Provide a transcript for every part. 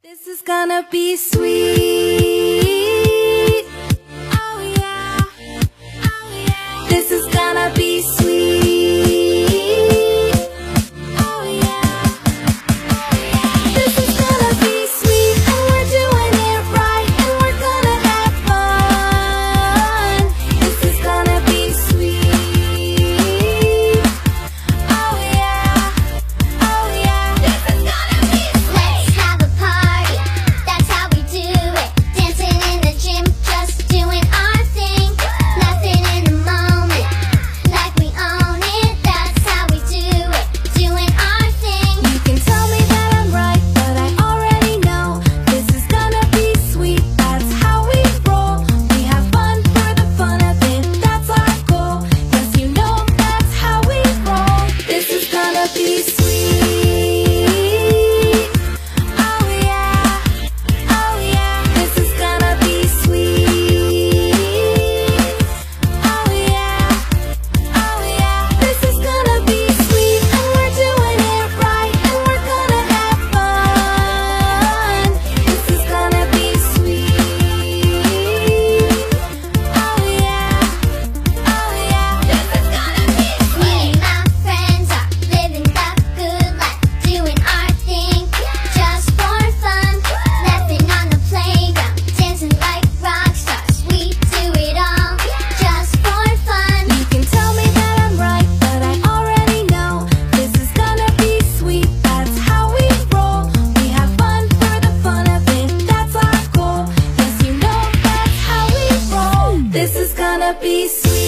This is gonna be sweet. Oh yeah, oh yeah. This is gonna be sweet. Oh yeah, oh yeah. This is gonna be sweet, and we're doing it right, and we're gonna have fun. This is gonna be sweet. Oh yeah, oh yeah. This is gonna be sweet. Let's have a party, that's how we do it. Dancing in the gym, just doing our thing. Nothing in the moment, like we own it. That's how we do it, doing our thing. You can tell me that I'm right, but I already know this is gonna be sweet. That's how we roll. We have fun for the fun of it. That's our goal. Yes, you know that's how we roll. This is gonna be sweet. Oh yeah, oh yeah. This is gonna be sweet. Oh yeah, oh yeah. This is gonna be sweet, and we're doing it right, and we're gonna have fun. This is gonna be sweet. Oh yeah, oh yeah. This is gonna be Me sweet. and my friends are living the good life, doing our thing, just for fun. Laughing on the playground, dancing like rock stars. We do it all, just for fun. You can tell me that I'm right, but I already know this is gonna be sweet. That's how we roll. We have fun for the fun of it. That's our goal. Yes, you know that's how we roll. This is gonna be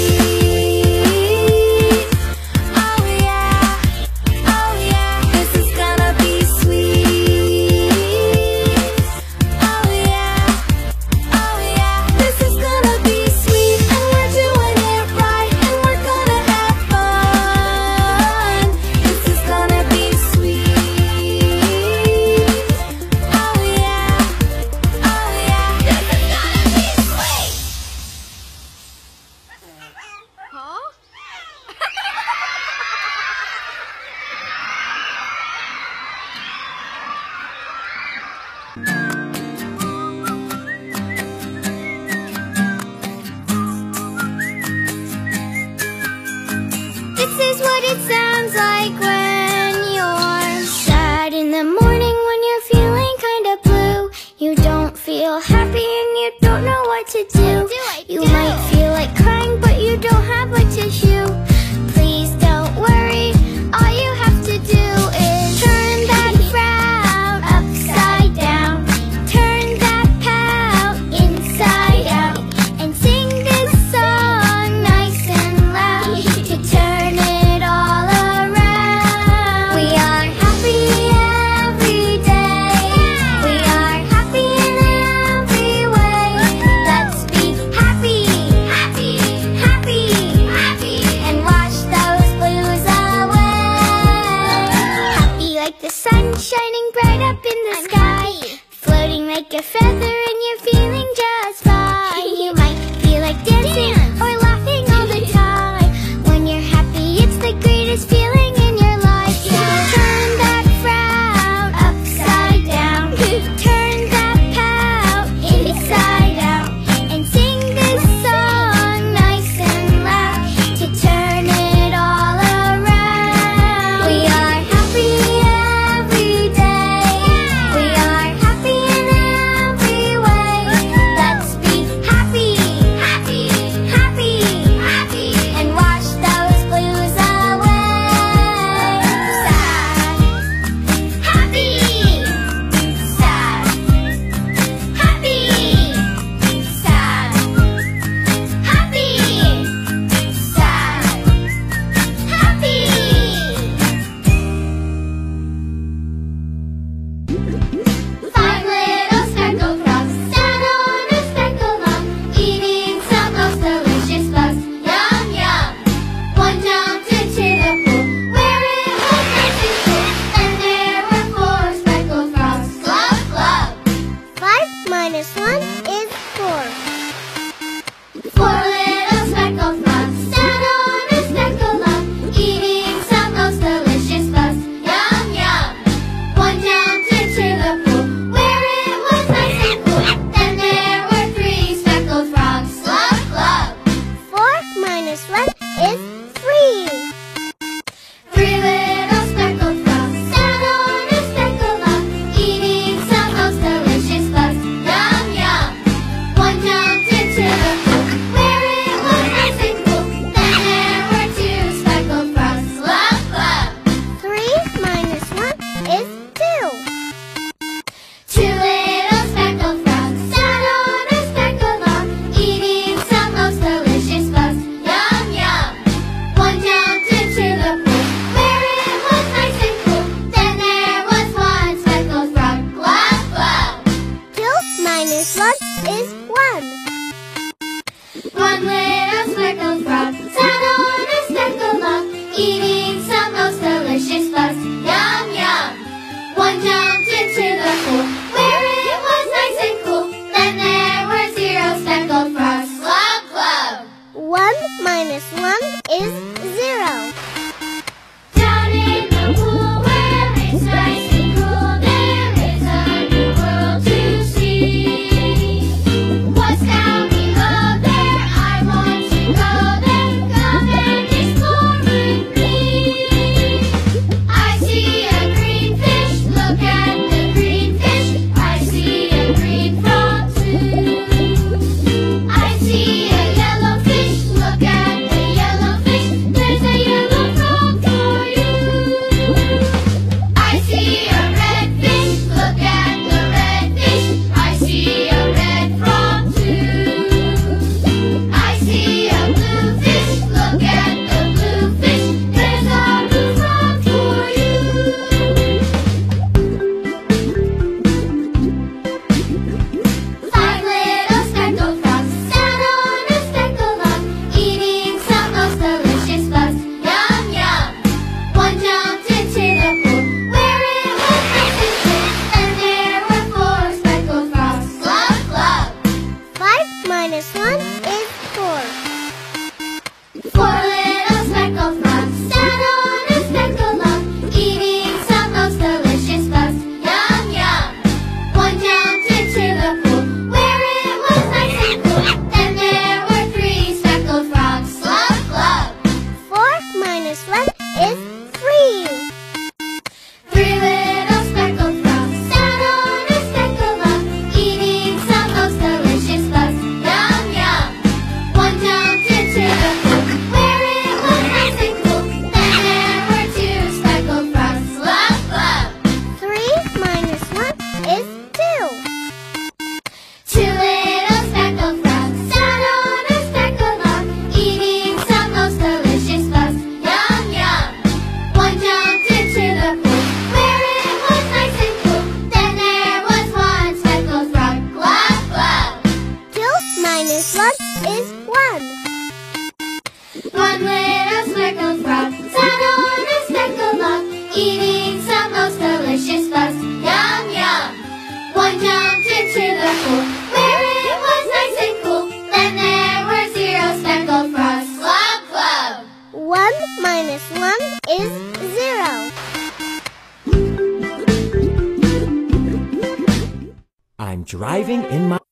sweet. Oh yeah, oh yeah. This is gonna be sweet. Oh yeah, oh yeah. This is gonna be sweet, and we're doing it right, and we're gonna have fun. This is gonna be sweet. Oh yeah, oh yeah. This is gonna be sweet. Huh? This is what it sounds like when you're sad in the morning, when you're feeling kinda blue. You don't feel happy and you don't know what to do. You might feel like crying, but you don't have a tissue. Please don't worry, all you have to do is turn that frown upside down, turn that pout inside out, and sing this song nice and loud to turn it all around. We are happy every day. We are happy in every way. Let's be happy, happy, happy, happy, and wash those blues away. Happy like the sun shining bright up in the sky, floating like a feather, and you're feeling just fine. You might feel like dancing or laughing all the time. When you're happy, it's the greatest feeling in your life. So turn that frown upside down, turn that pout inside out, and sing this song nice and loud to turn it all around. We are happy every day. We are happy in every way. I'm driving in my...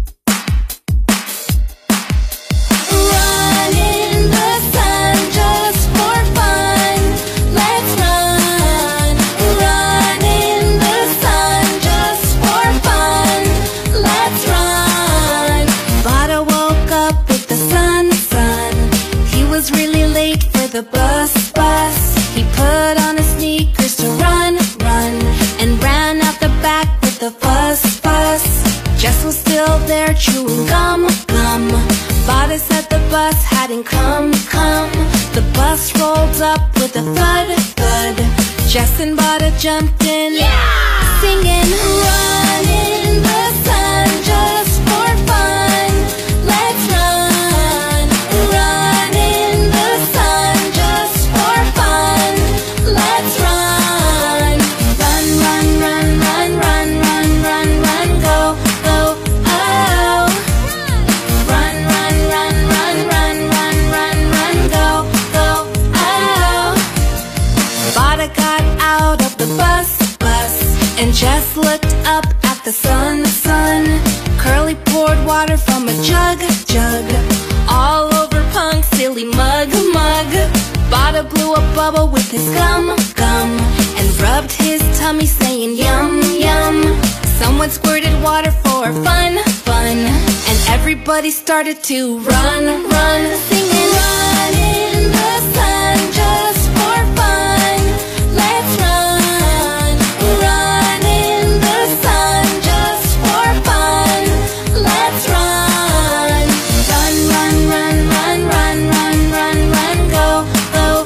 Run in the sun just for fun. Let's run. Run in the sun just for fun. Let's run. Bada woke up with the sun. He was really late for the bus. He put on his sneakers to run, and ran out the back with the fuss. Jess was still there chewing gum. Bada said the bus hadn't come. The bus rolled up with a thud. Jess and Bada jumped in, singing, run in the sun just for fun. Let's run. Run in the sun just for fun. Let's run. Run, run, run, run, run, run, run, run, go, oh. Run, run, run, run, run, run, run, run, go, oh. Bada got out of the bus, and Jess looked up at the sun. Curly poured water from a jug, all over Punk's silly mug. Bada blew a bubble with his gum, and rubbed his tummy saying yum. Someone squirted water for fun, and everybody started to run, singing, run in the sun just for fun. Let's run. Run in the sun just for fun. Let's run. Run, run, run, run, run, run, run, run, go, oh.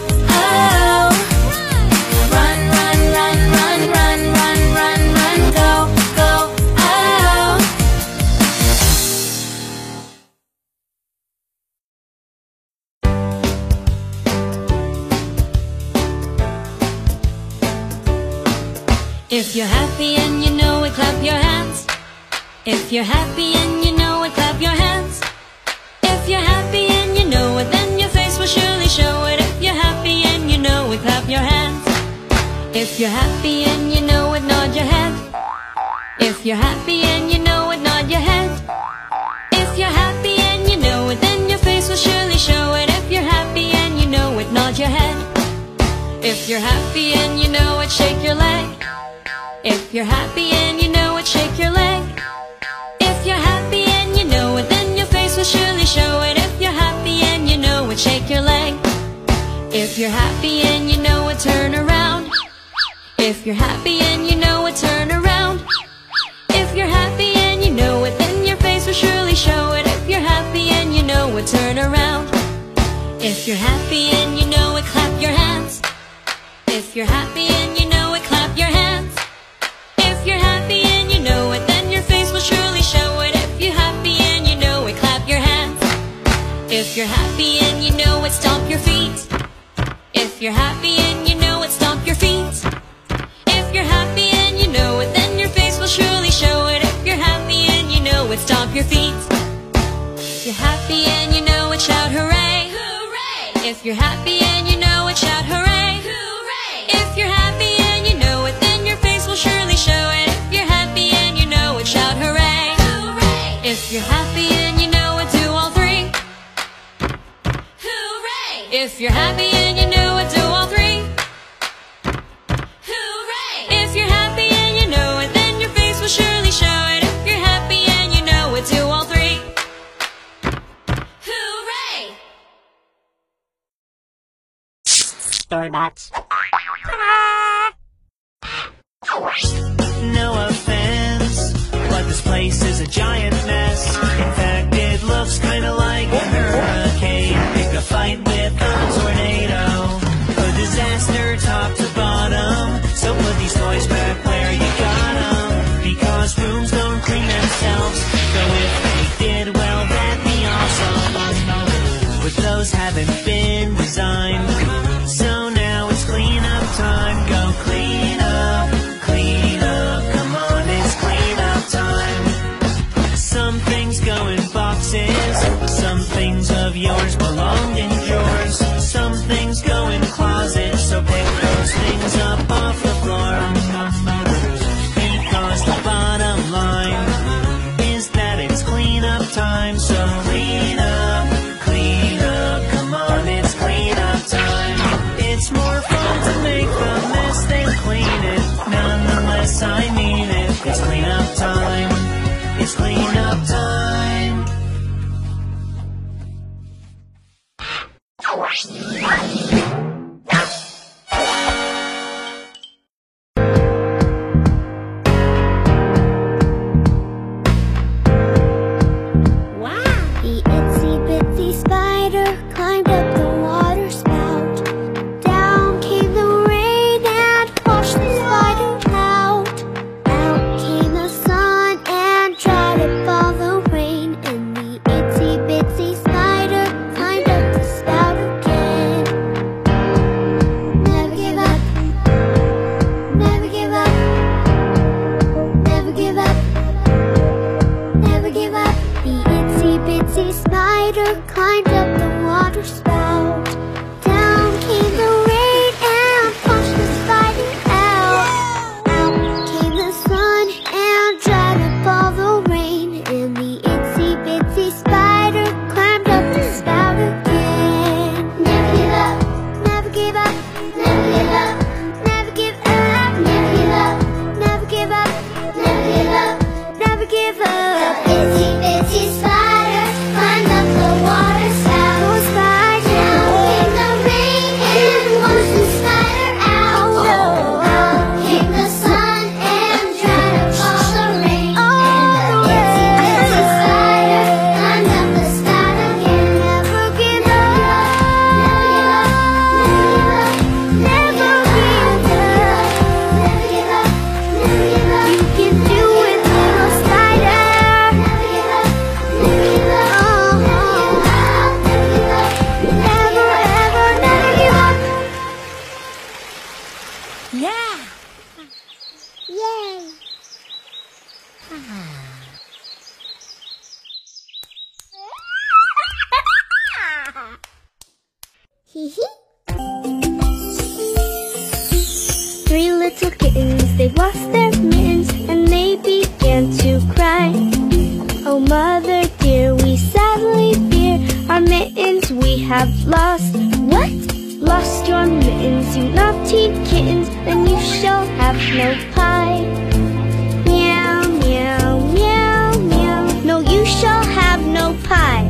Run, run, run, run, run, run, run, run, go, oh. If you're happy and you know it, clap your hands. If you're happy and you know it, clap your hands. If you're happy and you know it, then your face will surely show it. If you're happy and you know it, clap your hands. If you're happy and you know it, nod your head. If you're happy and you know it, nod your head. If you're happy and you know it, then your face will surely show it. If you're happy and you know it, nod your head. If you're happy and you know it, shake your leg. If you're happy and you know it, shake your leg. If you're happy and you know it, then your face will surely show it. If you're happy and you know it, shake your leg. If you're happy and you know it, turn around. If you're happy and you know it, turn around. If you're happy and you know it, then your face will surely show it. If you're happy and you know it, turn around. If you're happy and you know it, clap your hands. If you're happy and you know it, clap your hands. If you're happy and you know it, then your face will surely show it. If you're happy and you know it, clap your hands. If you're happy and you know it, stomp your feet. If you're happy and you know it, stomp your feet. If you're happy and you know it, then your face will surely show it. If you're happy and you know it, stomp your feet. If you're happy and you know it, shout hooray. Hooray! If you're happy and you know it, shout hooray. Hooray! If you're happy and you know it, then your face will surely show it. If you're happy and you know it, shout hooray. Hooray! If you're happy and you know it, do all three. Hooray! If you're happy and you know it, do all three. Hooray! If you're happy and you know it, then your face will surely show it. If you're happy and you know it, do all three. Hooray! Doormats. No offense, but this place is a giant mess. In fact, it looks kinda like a hurricane. Pick a fight with a tornado. A disaster top to bottom. So put these toys back where you got them. Because rooms don't clean themselves. Though if they did, well, that'd be awesome. But those haven't been designed. So now it's clean up time. Go clean up. Come on, it's clean up time. Some things go in boxes. Some things of yours belong in drawers. Some things go in closets. So pick those things up off the floor. Because the bottom line three little kittens, they lost their mittens and they began to cry. Oh mother dear, we sadly fear our mittens we have lost. What? Lost your mittens, you naughty kittens, then you shall have no pie. Meow, meow, meow, meow, no, you shall have no pie.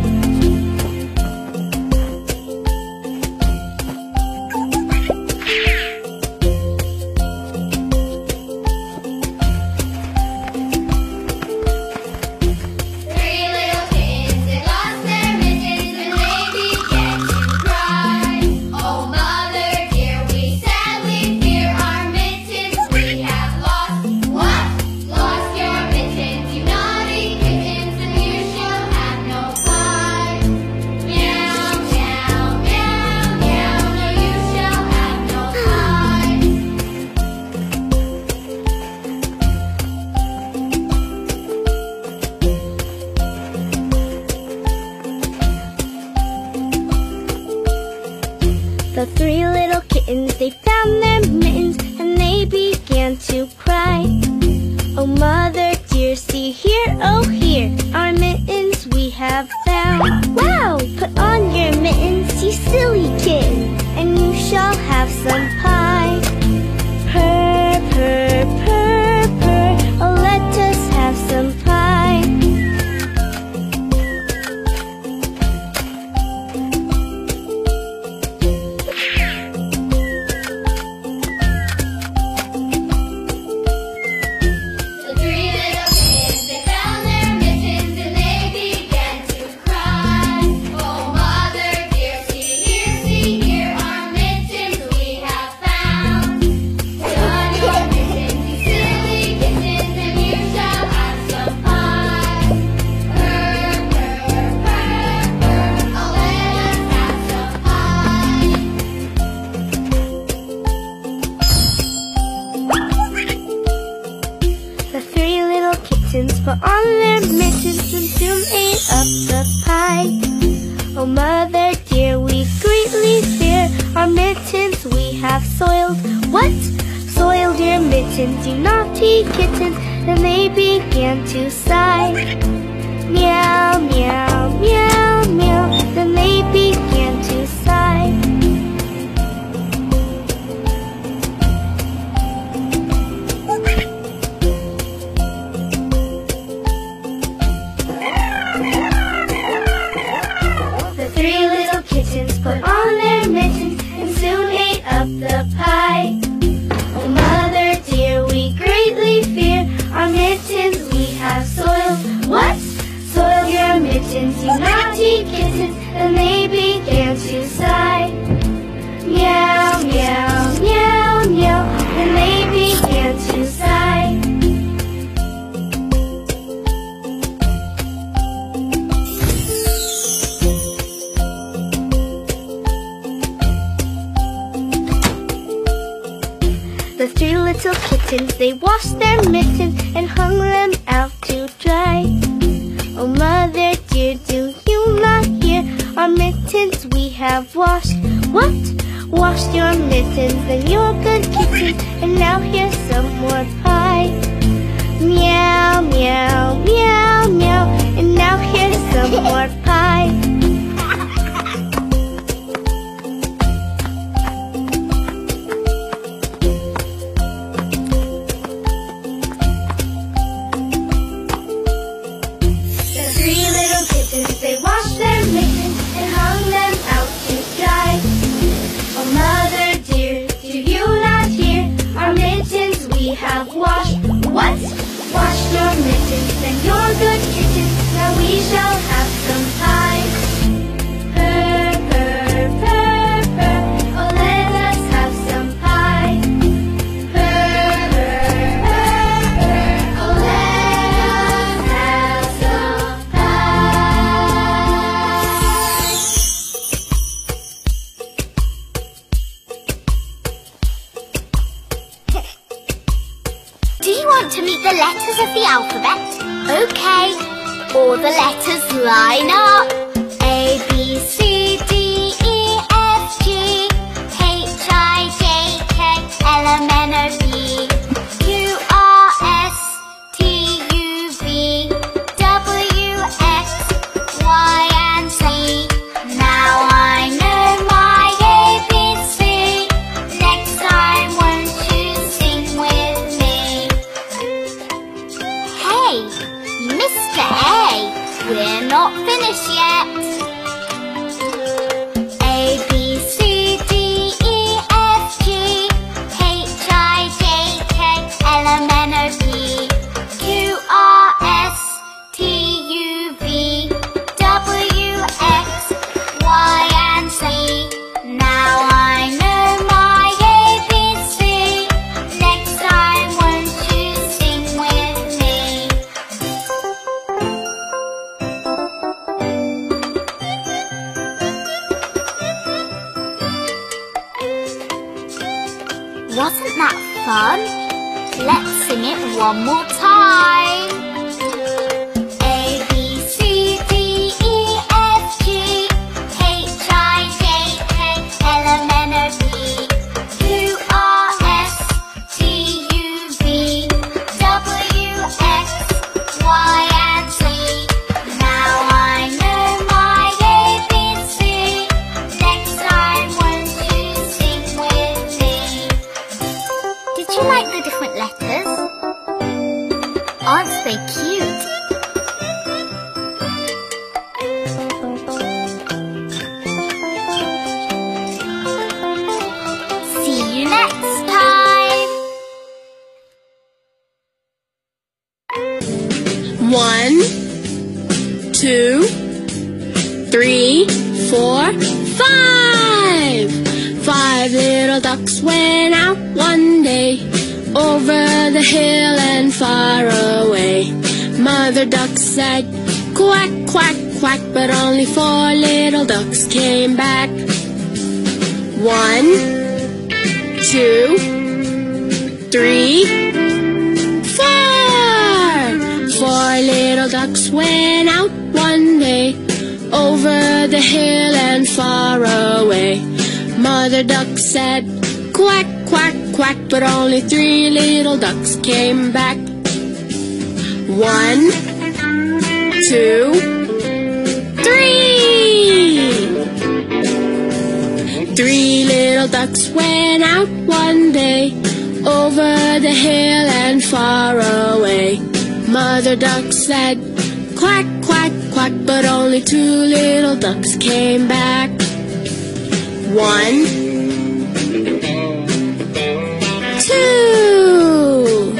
The three little kittens, they found their mittens and they began to cry. Oh mother dear, see here, oh here, our mittens we have found. Wow, put on your mittens, you silly kitten, and you shall have some pie. Purr, purr, purr, purr, oh let us have some pie. Put on their mittens and soon ate up the pie. Oh mother dear, we greatly fear our mittens we have soiled. What? Soiled your mittens, you naughty kittens, and they began to sigh. Meow, meow, meow, meow, then they began to sigh. Put on their mittens and soon ate up the pie. Oh mother dear, we greatly fear our mittens we have soiled. What? Soiled your mittens, you naughty kittens, and they began to sigh. Meow, meow, meow, meow, and they began to sigh. The three little kittens, they washed their mittens and hung them out to dry. Oh mother dear, do you not hear our mittens we have washed? What? Washed your mittens and you're good kittens, and now here's some more pie. Meow, meow, meow, meow, and now here's some more pie. They washed their mittens and hung them out to dry. Oh mother dear, do you not hear our mittens we have washed? What? Washed your mittens and your good kittens, now we shall have some pie. Purr, purr, purr, purr, oh let us have some pie. Purr, purr, purr, purr, oh let us have some Do you want to meet the letters of the alphabet? Okay. All the letters line up. A, B, C, D, E, F, G, H, I, J, K, L, M, N, O, P, fun. Let's sing it one more time. A, B, C, D, E, F, G, H, I, J, K, L, M, N, O, P, Q, R, S, T, U, V, W, X, Y, and Z. Now I know my ABC. Next time won't you sing with me? Did you like the different letters? Aren't they cute? See you next time! 1, 2, 3, 4, 5. 5 little ducks went out one day, over the hill and far away. Mother duck said, quack, quack, quack, but only 4 little ducks came back. 1, 2, 3, 4. 4 little ducks went out one day, over the hill and far away. Mother duck said, quack, quack, quack, but only 3 little ducks came back. 1, 2, 3. 3 little ducks went out one day, over the hill and far away. Mother duck said, quack, quack, quack, but only 2 little ducks came back. 1, 2.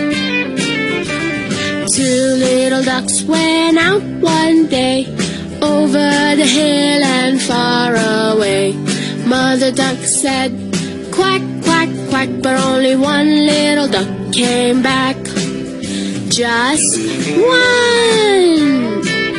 2 little ducks went out one day, over the hill and far away. Mother duck said, quack, quack, quack, but only 1 little duck came back. Just 1.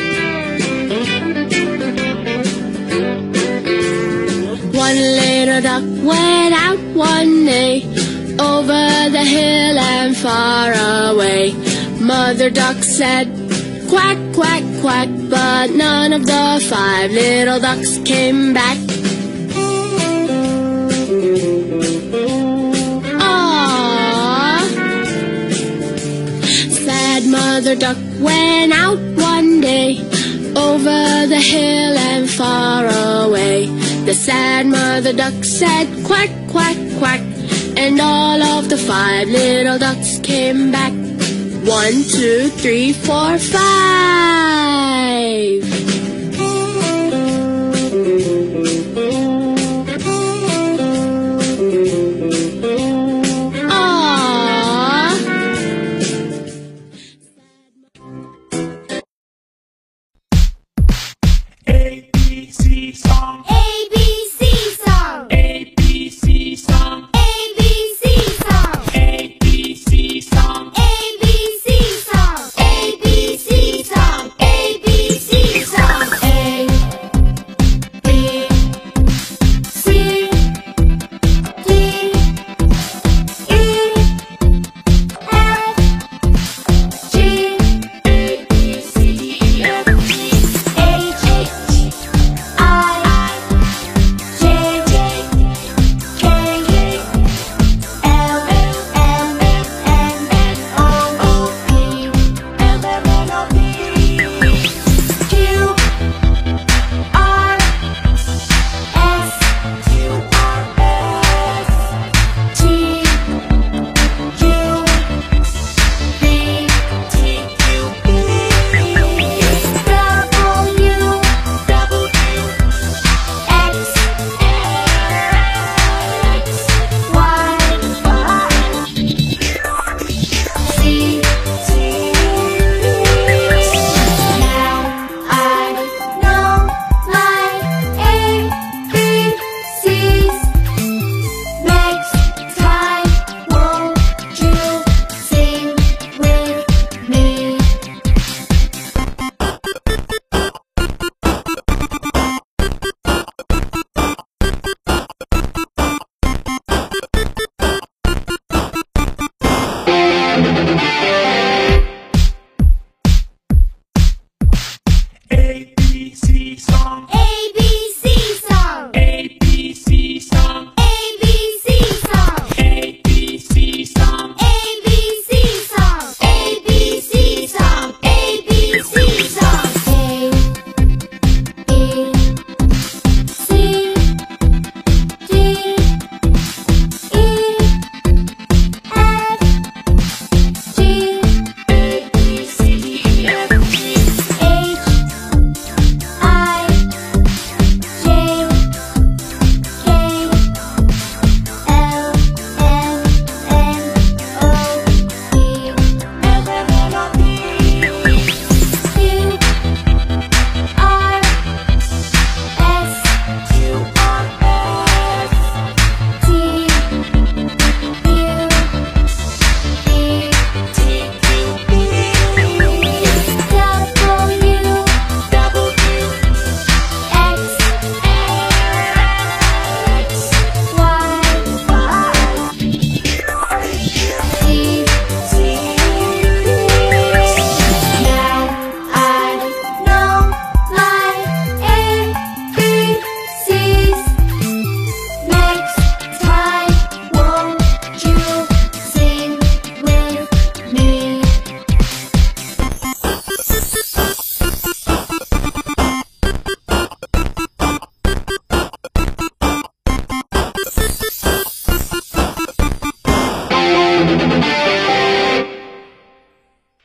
One little duck went out one day, over the hill and far away. Mother duck said, quack, quack, quack, but none of the 5 little ducks came back. Aww. Sad mother duck went out one day, over the hill and far away. The sad mother duck said, quack, quack, quack, and all of the 5 little ducks came back. 1, 2, 3, 4, 5. Aww. ABC song. ABC song. ABC song. ABC song. ABC song. ABC song. ABC song. ABC song.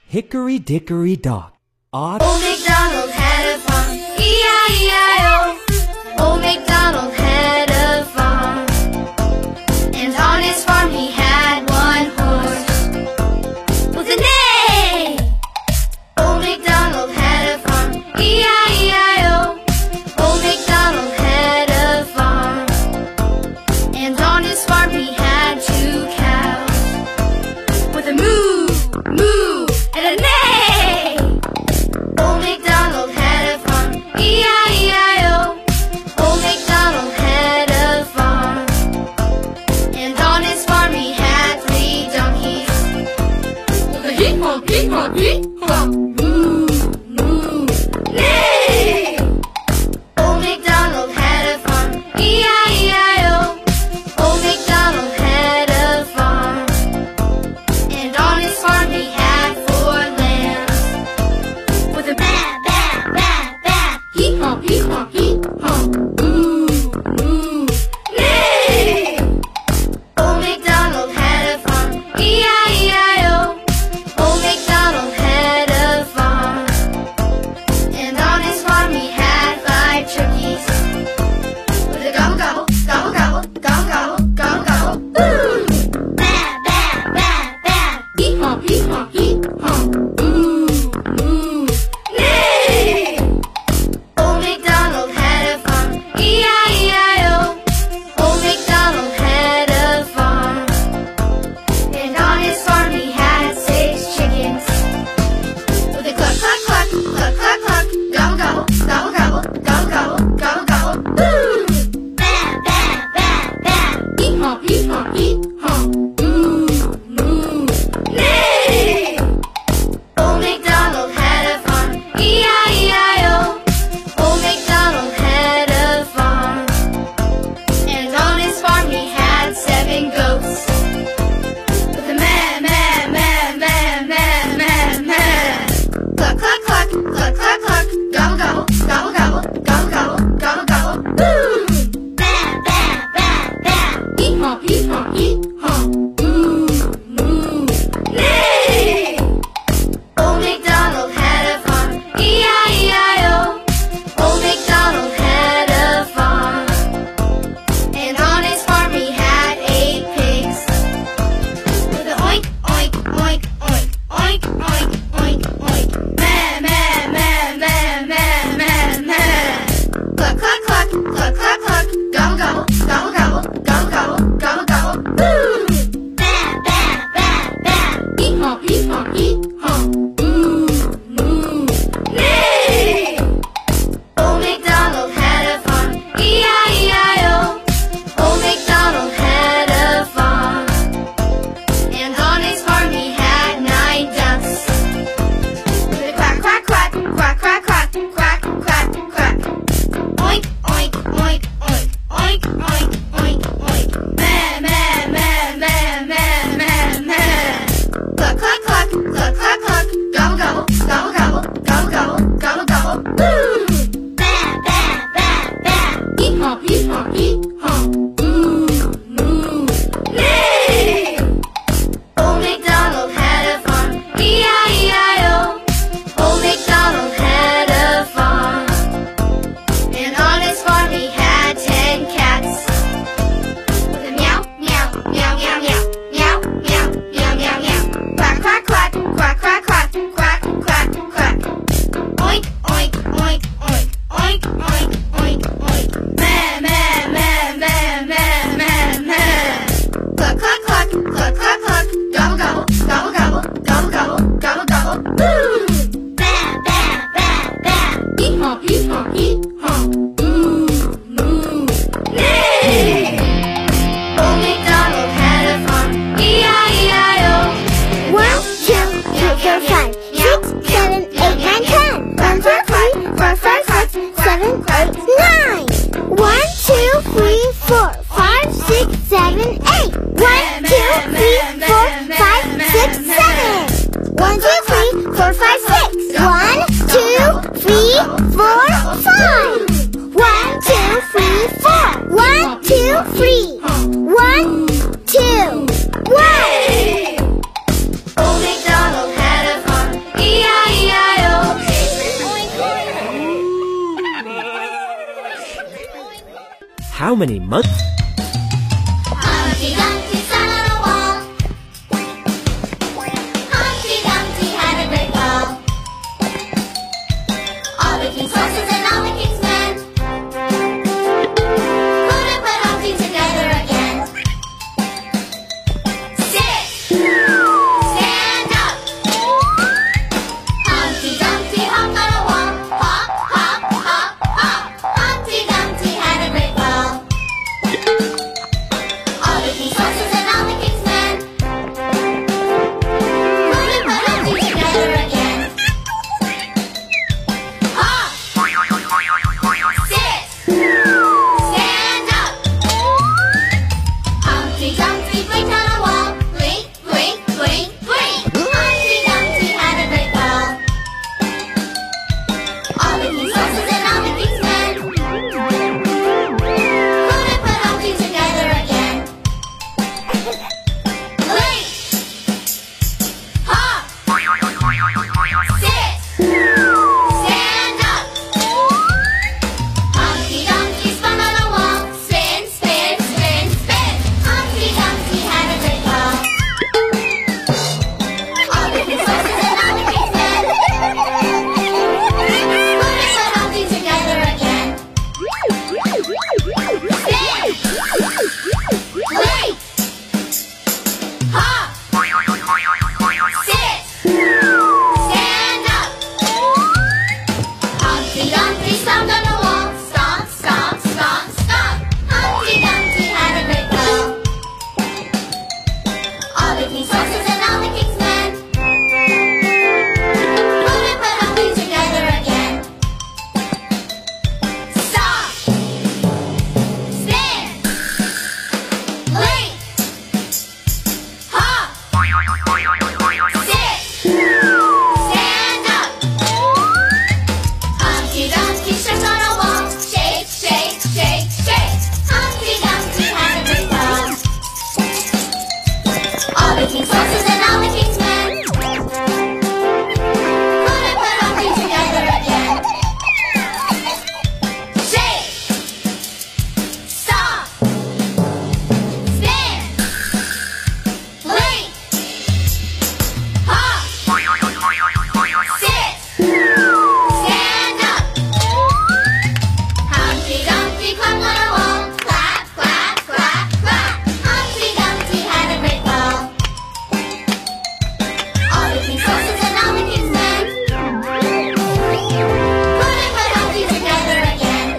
Hickory dickory dock. Odd. Old MacDonald had a farm, E-I-E-I-O. Old MacDonald had a farm, and on his farm he had one horse with a neigh. Old MacDonald had a farm, E-I-E-I-O. Old MacDonald had a farm, and on his farm he had 2 cows with a moo, moo, and a neigh. Old MacDonald had a farm, E-I-E-I-O. Old MacDonald had a farm, and on his farm he had 3 donkeys with a hee-haw, hee-haw, hee-haw, moo, moo, neigh. Old MacDonald had a farm, E-I-E-I-O. Old MacDonald had a farm, and on his farm he had 4 lambs with a baa, baa, baa, baa, hee-haw, hee-haw, hee-haw, moo, moo, neigh. Old MacDonald had a farm, E-I-E-I-O. Old MacDonald had a farm, and on his farm he had 5 turkeys with a gobble, gobble, gobble, gobble, gobble, gobble, gobble, gobble, boo! Baa, baa, baa, baa, hee-haw, hee-haw, hee-haw, moo, moo, neigh. Old MacDonald had a farm, E-I-E-I-O. Old MacDonald had a farm, and on his farm he had 6 chickens with a cluck, cluck, cluck, cluck, cluck, cluck, gobble, gobble, gobble, gobble, gobble, gobble, gobble, gobble, boo! Baa, baa, baa, baa, hee-haw, hee-haw, hee-haw, moo, moo, neigh. Old MacDonald had a farm, E-I-E-I-O. Old MacDonald had a farm, and on his farm he had 7 goats with a maa, maa, maa, maa, maa, maa, maa. Cluck, cluck, cluck, cluck, cluck, cluck, gobble, gobble, gobble, gobble, gobble, gobble, gobble, gobble, boo! Baa, baa, baa, baa, hee-haw, hee-haw, hee-haw, moo, moo, neigh. Old MacDonald had a farm, E-I-E-I-O. Old MacDonald had a farm, and on his farm he had 8 pigs with a oink, oink, oink, oink, oink, oink, oink, oink, maa, maa, maa, maa, maa, maa, maa. Cluck, cluck, cluck, cluck, cluck, cluck, gobble, gobble, gobble, gobble, gobble, gobble, gobble, gobble, boo! Baa, baa, baa, baa, hee-haw, hee-haw, hee-haw, moo, moo, neigh. Old MacDonald had a farm, E-I-E-I-O. Old MacDonald had a farm, and on his farm he had 9 ducks with a quack, quack, quack, quack, quack, quack, quack, quack, quack, oink, oink, oink, oink, oink, oink, oink, oink, maa, maa, maa, maa, maa, maa, maa. Cluck, cluck, cluck, cluck, cluck, cluck, gobble, gobble, gobble, gobble, gobble, gobble, gobble, gobble, boo! Baa, baa, baa, baa, hee-haw, hee-haw, hee-haw, moo, moo, neigh. Old MacDonald had a farm, E-I-E-I-O. Old MacDonald had a farm, and on his farm he had 10 cats with a meow, meow, meow, meow, meow, meow, meow, meow, meow, meow, quack, quack, quack, quack, quack, How many months? Humpty Dumpty sat on a wall. Humpty Dumpty had a great fall. All the king's horses and all the king's men couldn't put Humpty together again. Sit! Stand up! Humpty Dumpty hopped on a wall. Hop, hop, hop, hop. Humpty Dumpty had a great fall. All the king's horses and all the king's men couldn't put Humpty together again. Hop! Sit! Stand up! Humpty Dumpty blinked on a wall. Blink, blink, blink, blink. Humpty Dumpty had a great fall. All the king's horses and all the king's men couldn't put Humpty together again. Blink! Hop! Sit! Stand up! Humpty Dumpty spun on a wall. Spin, spin, spin, spin. Humpty Dumpty had a great fall. All the king's horses and all the king's men couldn't put Humpty together again. Spin! Blink! Hop! Sit! Stand up! Humpty Dumpty stomped on a wall. Stomp, stomp, stomp, stomp. Humpty Dumpty had a great fall. All the king's horses and all the king's men couldn't put Humpty together again. Stop! Spin! Blink! Hop! Sit! Stand up! Humpty Dumpty stepped on a wall. Shake, shake, shake, shake. Humpty Dumpty had a great fall. All the king's horses and all the king's men couldn't put Humpty together again. Shake! Stop! Spin! Blink! Hop! Sit! Stand up! Humpty Dumpty clapped on a wall. Clap, clap, clap, clap. Humpty Dumpty had a great fall. All the king's horses and all the king's men couldn't put Humpty together again.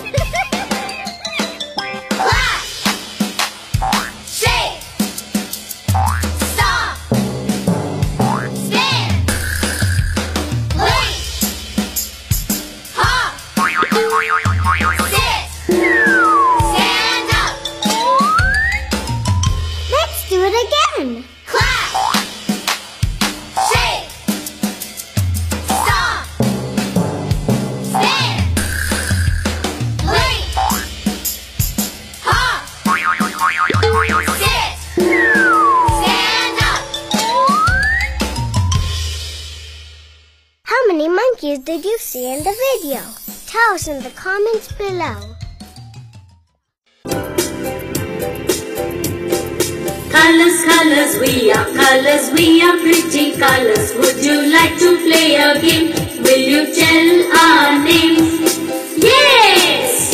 Clap! Shake! Stop! Spin! Blink! Hop! Sit! Stand up! Let's do it again. Clap! Shake! Stop! Spin! Blink! Hop! Sit! Stand up! How many monkeys did you see in the video? Tell us in the comments below. Colors, colors, we are pretty colors. Would you like to play a game? Will you tell our names? Yes!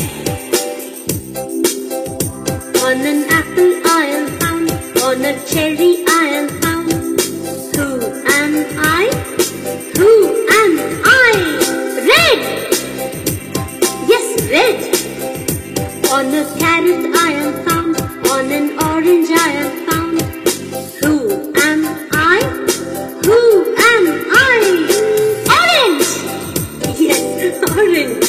On an apple I am found, on a cherry I am found. Who am I? Who am I? Red! Yes, red! On a carrot I am found, on an orange I am found. Who am I? Who am I? Orange! Yes, orange.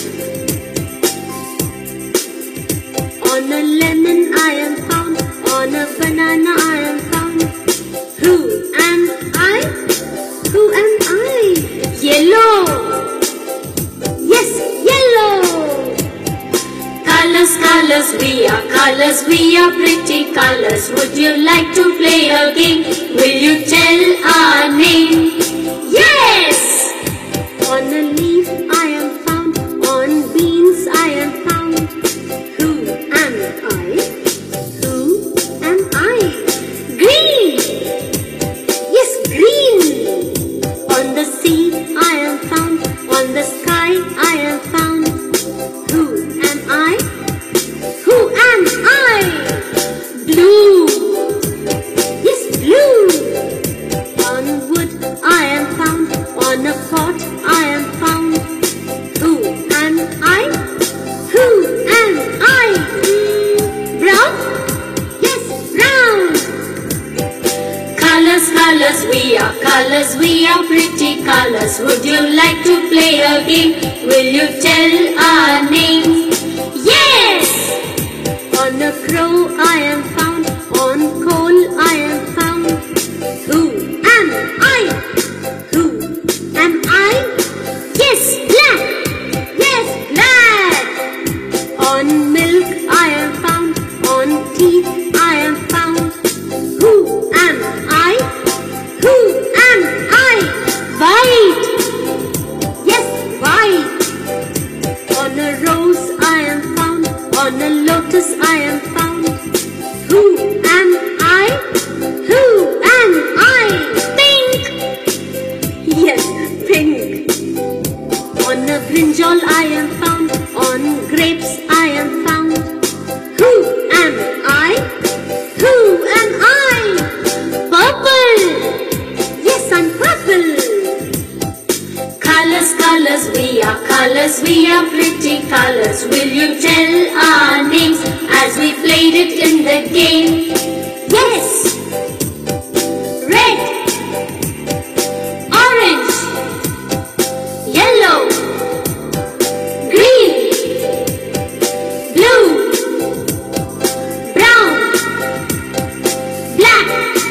On a lemon I am found, on a banana I am found. Who am I? Who am I? Yellow! Yes, yellow! Colors, colors, we are pretty colors. Would you like to play a game? Will you tell our name? Yes! On a leaf I am found, on beans I am found. Who am I? colors, we are pretty colors. Would you like to play a game? Will you tell our names? Yes! On a crow I am found, on coal I am found. Who am I? Who am I? Yes, black! Yes, black! On milk I am found, on teeth I am found. Who am I? Who am I? White! Yes, white! On a rose I am found, on a lotus I am found. Who am I? Who am I? Pink! Yes, pink! On a brinjal I am found, on grapes I am found. Who am I? Who am I? Purple! Yes, I'm purple! Colors, colors, we are pretty colors. Will you tell our names as we played it in the game? Yes! Red, orange, yellow, green, blue, brown, black.